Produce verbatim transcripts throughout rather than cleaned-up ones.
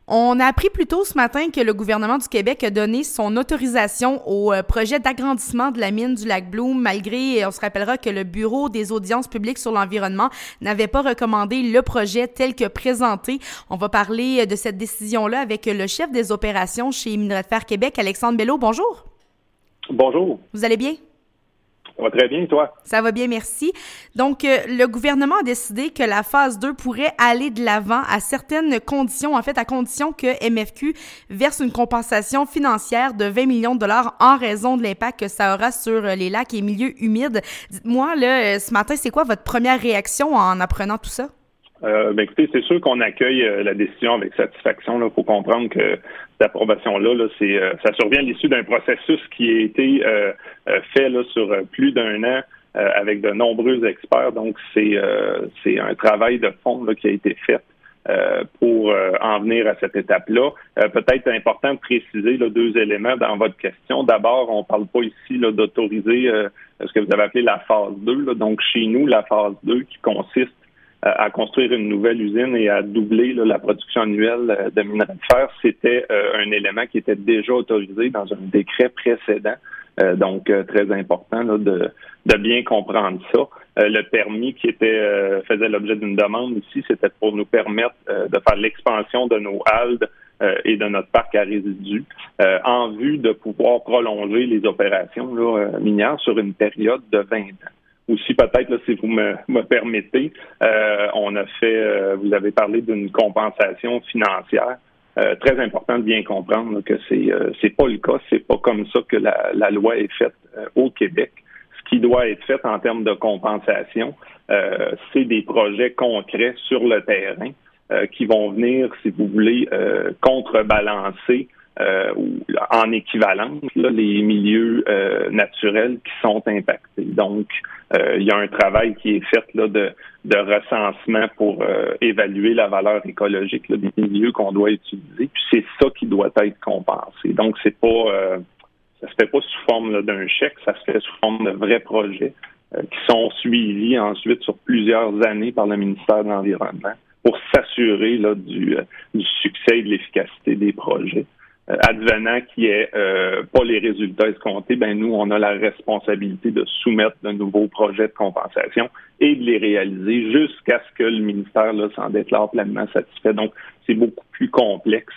On a appris plus tôt ce matin que le gouvernement du Québec a donné son autorisation au projet d'agrandissement de la mine du lac Bloom, malgré, on se rappellera que le Bureau des audiences publiques sur l'environnement n'avait pas recommandé le projet tel que présenté. On va parler de cette décision-là avec le chef des opérations chez Minerais de Fer Québec, Alexandre Belleau. Bonjour. Bonjour. Vous allez bien? Ça va très bien, toi? Ça va bien, merci. Donc, euh, le gouvernement a décidé que la phase deux pourrait aller de l'avant à certaines conditions, en fait, à condition que M F Q verse une compensation financière de vingt millions de dollars en raison de l'impact que ça aura sur les lacs et milieux humides. Dites-moi, là, ce matin, c'est quoi votre première réaction en apprenant tout ça? Euh, ben écoutez, c'est sûr qu'on accueille euh, la décision avec satisfaction. Il faut comprendre que cette approbation-là, là, c'est euh, ça survient à l'issue d'un processus qui a été euh, euh, fait là, sur euh, plus d'un an euh, avec de nombreux experts. Donc, c'est euh, c'est un travail de fond là, qui a été fait euh, pour euh, en venir à cette étape-là. Euh, peut-être important de préciser là, deux éléments dans votre question. D'abord, on ne parle pas ici là, d'autoriser euh, ce que vous avez appelé la phase deux. Là. Donc, chez nous, la phase deux qui consiste à construire une nouvelle usine et à doubler là, la production annuelle de minerais de fer, c'était euh, un élément qui était déjà autorisé dans un décret précédent. Euh, donc, euh, très important là, de, de bien comprendre ça. Euh, le permis qui était euh, faisait l'objet d'une demande ici, c'était pour nous permettre euh, de faire l'expansion de nos haldes euh, et de notre parc à résidus euh, en vue de pouvoir prolonger les opérations là, euh, minières sur une période de vingt ans. Aussi, peut-être, là, si vous me, me permettez, euh, on a fait, euh, vous avez parlé d'une compensation financière. Euh, très important de bien comprendre là, que c'est euh, c'est pas le cas, c'est pas comme ça que la, la loi est faite euh, au Québec. Ce qui doit être fait en termes de compensation, euh, c'est des projets concrets sur le terrain euh, qui vont venir, si vous voulez, euh, contrebalancer Euh, en équivalence là, les milieux euh, naturels qui sont impactés. Donc, euh, il y a un travail qui est fait là, de, de recensement pour euh, évaluer la valeur écologique là, des milieux qu'on doit utiliser. Puis c'est ça qui doit être compensé. Donc, c'est pas euh, ça se fait pas sous forme là, d'un chèque, ça se fait sous forme de vrais projets euh, qui sont suivis ensuite sur plusieurs années par le ministère de l'Environnement pour s'assurer là, du, euh, du succès et de l'efficacité des projets. Advenant qui est euh, pas les résultats escomptés, ben nous, on a la responsabilité de soumettre de nouveaux projets de compensation et de les réaliser jusqu'à ce que le ministère là, s'en déclare pleinement satisfait. Donc, c'est beaucoup plus complexe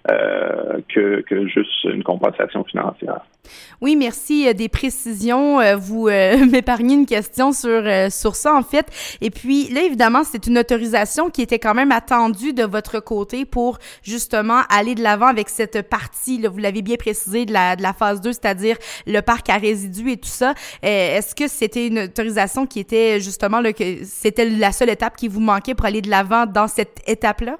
euh, que, que juste une compensation financière. Oui, merci euh, des précisions. Euh, vous euh, m'épargnez une question sur euh, sur ça, en fait. Et puis, là, évidemment, c'est une autorisation qui était quand même attendue de votre côté pour, justement, aller de l'avant avec cette partie, là, vous l'avez bien précisé, de la, de la phase deux, c'est-à-dire le parc à résidus et tout ça. Euh, est-ce que c'était une autorisation qui était, justement, là, que c'était la seule étape qui vous manquait pour aller de l'avant dans cette étape-là?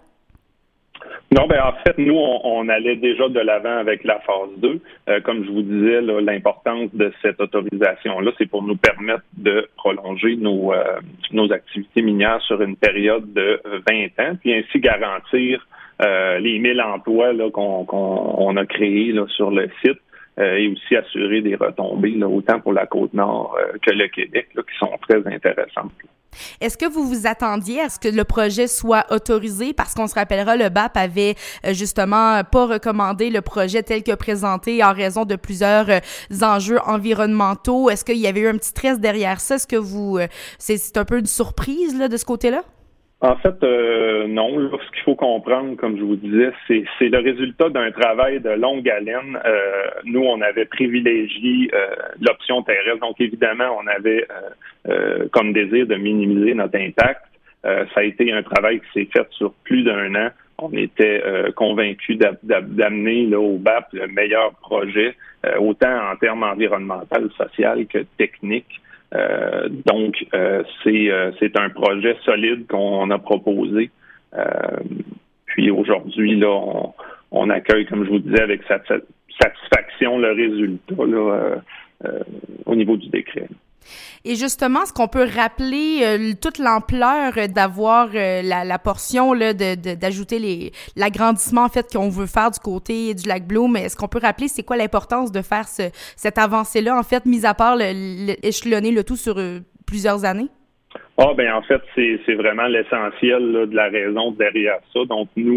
Non, ben en fait, nous, on, on allait déjà de l'avant avec la phase deux. Euh, comme je vous disais, là, l'importance de cette autorisation-là, c'est pour nous permettre de prolonger nos, euh, nos activités minières sur une période de vingt ans, puis ainsi garantir euh, les mille emplois là, qu'on, qu'on on a créés là, sur le site euh, et aussi assurer des retombées, là, autant pour la Côte-Nord euh, que le Québec, là, qui sont très intéressantes. Est-ce que vous vous attendiez à ce que le projet soit autorisé? Parce qu'on se rappellera, le B A P avait euh, justement pas recommandé le projet tel que présenté en raison de plusieurs euh, enjeux environnementaux. Est-ce qu'il y avait eu un petit stress derrière ça? Est-ce que vous... Euh, c'est, c'est un peu une surprise là, de ce côté-là? En fait, euh, non. Là, ce qu'il faut comprendre, comme je vous disais, c'est, c'est le résultat d'un travail de longue haleine. Euh, nous, on avait privilégié euh, l'option terrestre. Donc, évidemment, on avait euh, euh, comme désir de minimiser notre impact. Euh, ça a été un travail qui s'est fait sur plus d'un an. On était euh, convaincus d'a, d'a, d'amener là, au B A P le meilleur projet, euh, autant en termes environnemental, social que technique. Euh, donc, euh, c'est, euh, c'est un projet solide qu'on a proposé. Euh, puis aujourd'hui, là, on, on accueille, comme je vous disais, avec satisfaction le résultat là, euh, euh, au niveau du décret. Et justement, est-ce qu'on peut rappeler euh, toute l'ampleur d'avoir euh, la, la portion là, de, de, d'ajouter les, l'agrandissement en fait qu'on veut faire du côté du lac Bloom? Est-ce qu'on peut rappeler c'est quoi l'importance de faire ce, cette avancée-là, en fait, mis à part le, le, échelonner le tout sur euh, plusieurs années? Ah ben en fait, c'est, c'est vraiment l'essentiel là, de la raison derrière ça. Donc nous,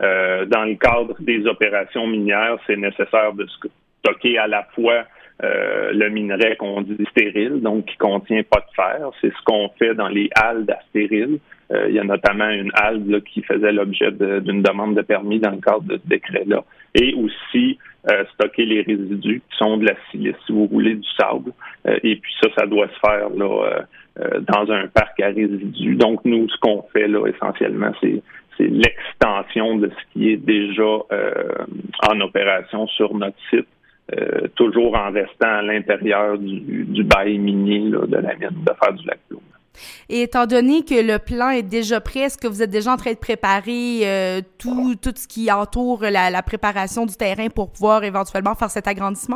Euh, dans le cadre des opérations minières, c'est nécessaire de stocker à la fois euh, le minerai qu'on dit stérile, donc qui contient pas de fer. C'est ce qu'on fait dans les haldes à stérile. Euh, il y a notamment une halde là, qui faisait l'objet de, d'une demande de permis dans le cadre de ce décret-là. Et aussi euh, stocker les résidus qui sont de la silice, si vous voulez, du sable. Euh, et puis ça, ça doit se faire là euh, euh, dans un parc à résidus. Donc nous, ce qu'on fait là essentiellement, c'est c'est l'extension de ce qui est déjà euh, en opération sur notre site, euh, toujours en restant à l'intérieur du, du bail minier là, de la mine de fer du Lac-Bloom. Et étant donné que le plan est déjà prêt, est-ce que vous êtes déjà en train de préparer euh, tout, tout ce qui entoure la, la préparation du terrain pour pouvoir éventuellement faire cet agrandissement?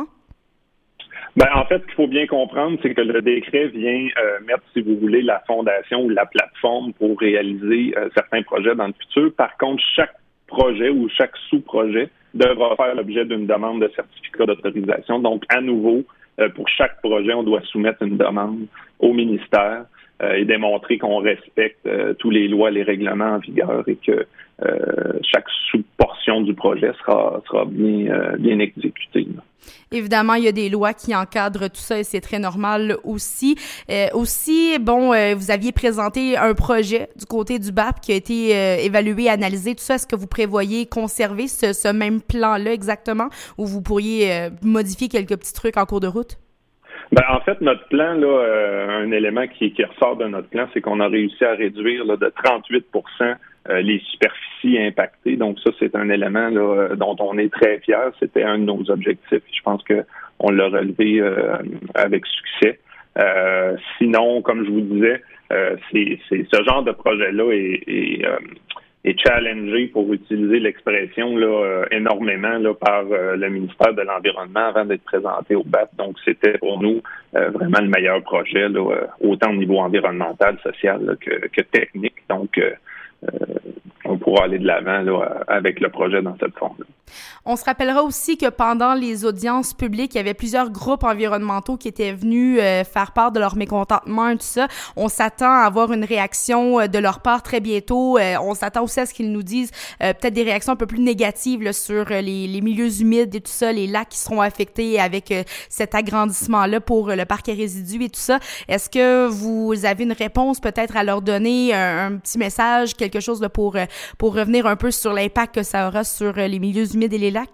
Ben, en fait, ce qu'il faut bien comprendre, c'est que le décret vient euh, mettre, si vous voulez, la fondation ou la plateforme pour réaliser euh, certains projets dans le futur. Par contre, chaque projet ou chaque sous-projet devra faire l'objet d'une demande de certificat d'autorisation. Donc, à nouveau, euh, pour chaque projet, on doit soumettre une demande au ministère euh, et démontrer qu'on respecte euh, tous les lois, les règlements en vigueur et que euh, chaque sous-portion du projet sera, sera bien, euh, bien exécutée. Là. Évidemment, il y a des lois qui encadrent tout ça et c'est très normal aussi. Euh, aussi, bon, euh, vous aviez présenté un projet du côté du B A P qui a été euh, évalué, analysé, tout ça. Est-ce que vous prévoyez conserver ce, ce même plan-là exactement ou vous pourriez euh, modifier quelques petits trucs en cours de route? Ben, en fait, notre plan, là, euh, un élément qui, qui ressort de notre plan, c'est qu'on a réussi à réduire là, de trente-huit pour cent euh, les superficies impactées. Donc ça, c'est un élément là, dont on est très fiers. C'était un de nos objectifs. Je pense que on l'a relevé euh, avec succès. Euh, sinon, comme je vous disais, euh, c'est, c'est ce genre de projet-là est, est, euh, est challengé, pour utiliser l'expression, là, euh, énormément là, par euh, le ministère de l'Environnement avant d'être présenté au B A P. Donc, c'était pour nous euh, vraiment le meilleur projet, là, euh, autant au niveau environnemental, social là, que, que technique. Donc, euh, euh, on pourra aller de l'avant là, avec le projet dans cette forme-là. On se rappellera aussi que pendant les audiences publiques, il y avait plusieurs groupes environnementaux qui étaient venus euh, faire part de leur mécontentement et tout ça. On s'attend à avoir une réaction euh, de leur part très bientôt. Euh, on s'attend aussi à ce qu'ils nous disent euh, peut-être des réactions un peu plus négatives là, sur euh, les, les milieux humides et tout ça, les lacs qui seront affectés avec euh, cet agrandissement-là pour euh, le parc à résidus et tout ça. Est-ce que vous avez une réponse peut-être à leur donner, un, un petit message, quelque chose là, pour, euh, pour revenir un peu sur l'impact que ça aura sur euh, les milieux humides et les lacs?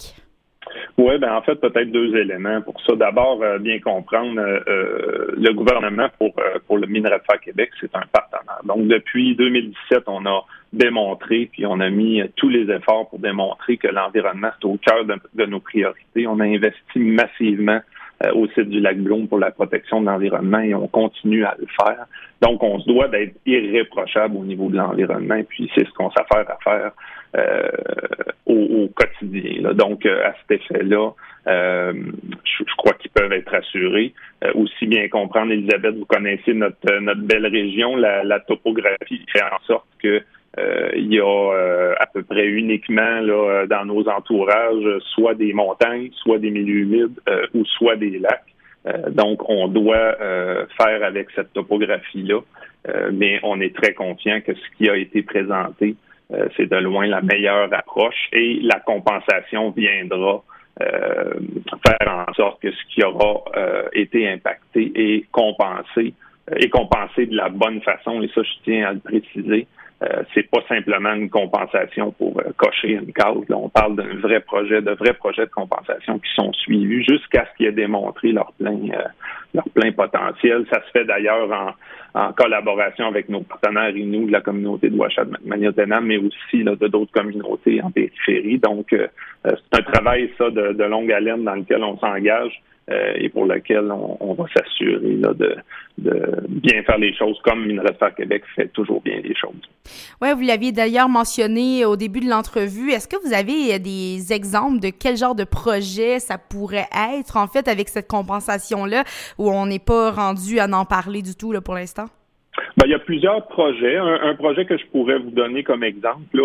Oui, ben en fait, peut-être deux éléments pour ça. D'abord, euh, bien comprendre, euh, le gouvernement pour euh, pour le Minerai de Fer Québec, c'est un partenaire. Donc, depuis deux mille dix-sept, on a démontré, puis on a mis tous les efforts pour démontrer que l'environnement, c'est au cœur de, de nos priorités. On a investi massivement euh, au site du Lac-Bloom pour la protection de l'environnement et on continue à le faire. Donc, on se doit d'être irréprochable au niveau de l'environnement, et puis c'est ce qu'on s'affaire à faire Euh, au, au quotidien. Là. Donc, euh, à cet effet-là, euh, je, je crois qu'ils peuvent être assurés. Euh, aussi bien comprendre, Elisabeth, vous connaissez notre notre belle région, la, la topographie fait en sorte que euh, il y a euh, à peu près uniquement là, dans nos entourages, soit des montagnes, soit des milieux humides euh, ou soit des lacs. Euh, donc, on doit euh, faire avec cette topographie-là, euh, mais on est très confiant que ce qui a été présenté, Euh, c'est de loin la meilleure approche et la compensation viendra euh, faire en sorte que ce qui aura euh, été impacté est compensé euh, et compensé de la bonne façon. Et ça, je tiens à le préciser. Euh, c'est pas simplement une compensation pour euh, cocher une case. Là, on parle d'un vrai projet, de vrais projets de compensation qui sont suivis jusqu'à ce qu'ils aient démontré leur plein, euh, leur plein potentiel. Ça se fait d'ailleurs en, en collaboration avec nos partenaires Inuit de la communauté de Ouachita-Magnotenam, mais aussi là, de d'autres communautés en périphérie. Donc, euh, c'est un travail, ça, de, de longue haleine dans lequel on s'engage. Euh, et pour lequel on, on va s'assurer là, de, de bien faire les choses comme Minerai de Fer Québec fait toujours bien les choses. Oui, vous l'aviez d'ailleurs mentionné au début de l'entrevue. Est-ce que vous avez des exemples de quel genre de projet ça pourrait être, en fait, avec cette compensation-là, où on n'est pas rendu à en parler du tout là, pour l'instant? Ben, il y a plusieurs projets. Un, un projet que je pourrais vous donner comme exemple, là,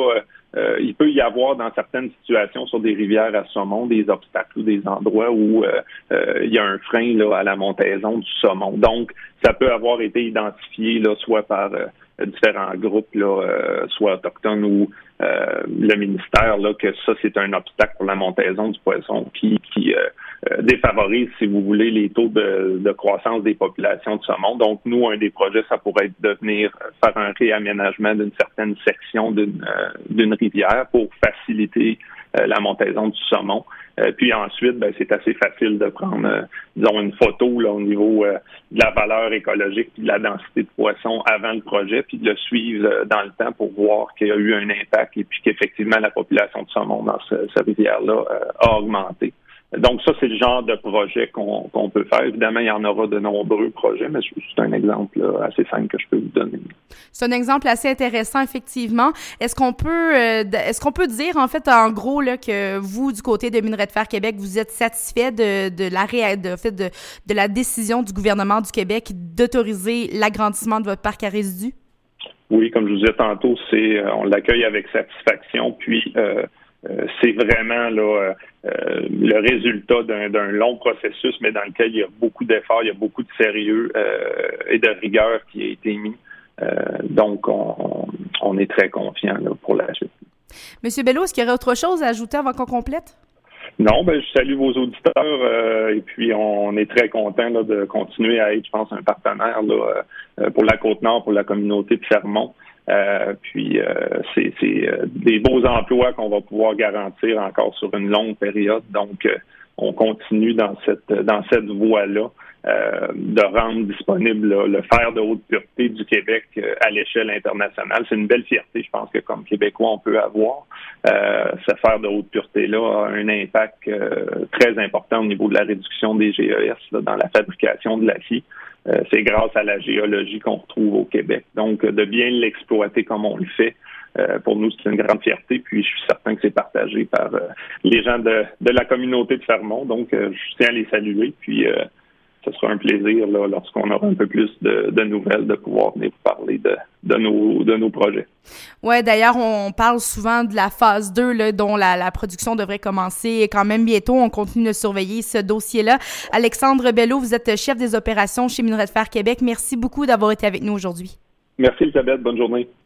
euh, il peut y avoir dans certaines situations sur des rivières à saumon des obstacles ou des endroits où euh, euh, il y a un frein là, à la montaison du saumon. Donc, ça peut avoir été identifié là, soit par euh, différents groupes, là, euh, soit autochtones ou euh, le ministère, là, que ça, c'est un obstacle pour la montaison du poisson qui, qui euh, euh, défavorise, si vous voulez, les taux de, de croissance des populations de saumon. Donc, nous, un des projets, ça pourrait être de venir faire un réaménagement d'une certaine section d'une, euh, d'une rivière pour faciliter euh, la montaison du saumon. Euh, puis ensuite, ben, c'est assez facile de prendre, euh, disons, une photo là, au niveau euh, de la valeur écologique et de la densité de poissons avant le projet, puis de le suivre euh, dans le temps pour voir qu'il y a eu un impact et puis qu'effectivement la population de saumon dans ce, cette rivière-là euh, a augmenté. Donc ça, c'est le genre de projet qu'on, qu'on peut faire. Évidemment, il y en aura de nombreux projets, mais c'est un exemple là, assez simple que je peux vous donner. C'est un exemple assez intéressant, effectivement. Est-ce qu'on peut euh, est-ce qu'on peut dire, en fait, en gros, là, que vous, du côté de Minerais de Fer Québec, vous êtes satisfait de, de, la, ré, de, fait, de, de la décision du gouvernement du Québec d'autoriser l'agrandissement de votre parc à résidus? Oui, comme je vous disais tantôt, c'est on l'accueille avec satisfaction, puis euh, Euh, c'est vraiment là euh, le résultat d'un, d'un long processus, mais dans lequel il y a beaucoup d'efforts, il y a beaucoup de sérieux euh, et de rigueur qui a été mis. Euh, donc, on, on est très confiant là, pour la suite. Monsieur Bello, est-ce qu'il y aurait autre chose à ajouter avant qu'on complète? Non, ben je salue vos auditeurs euh, et puis on est très content là, de continuer à être, je pense, un partenaire là, euh, pour la Côte-Nord, pour la communauté de Fermont. Euh, puis euh, c'est, c'est euh, des beaux emplois qu'on va pouvoir garantir encore sur une longue période. Donc, euh, on continue dans cette dans cette voie-là euh, de rendre disponible là, le fer de haute pureté du Québec euh, à l'échelle internationale. C'est une belle fierté, je pense que comme Québécois, on peut avoir. Euh, ce fer de haute pureté-là a un impact euh, très important au niveau de la réduction des G E S là, dans la fabrication de l'acier. Euh, c'est grâce à la géologie qu'on retrouve au Québec. Donc, de bien l'exploiter comme on le fait, euh, pour nous, c'est une grande fierté. Puis, je suis certain que c'est partagé par euh, les gens de, de la communauté de Fermont. Donc, euh, je tiens à les saluer. Puis, euh, ce sera un plaisir, là, lorsqu'on aura un peu plus de, de nouvelles, de pouvoir venir vous parler de, de, nos, de nos projets. Oui, d'ailleurs, on parle souvent de la phase deux, là, dont la, la production devrait commencer quand même bientôt. On continue de surveiller ce dossier-là. Alexandre Bello, vous êtes chef des opérations chez Minerais de Fer Québec. Merci beaucoup d'avoir été avec nous aujourd'hui. Merci, Elisabeth. Bonne journée.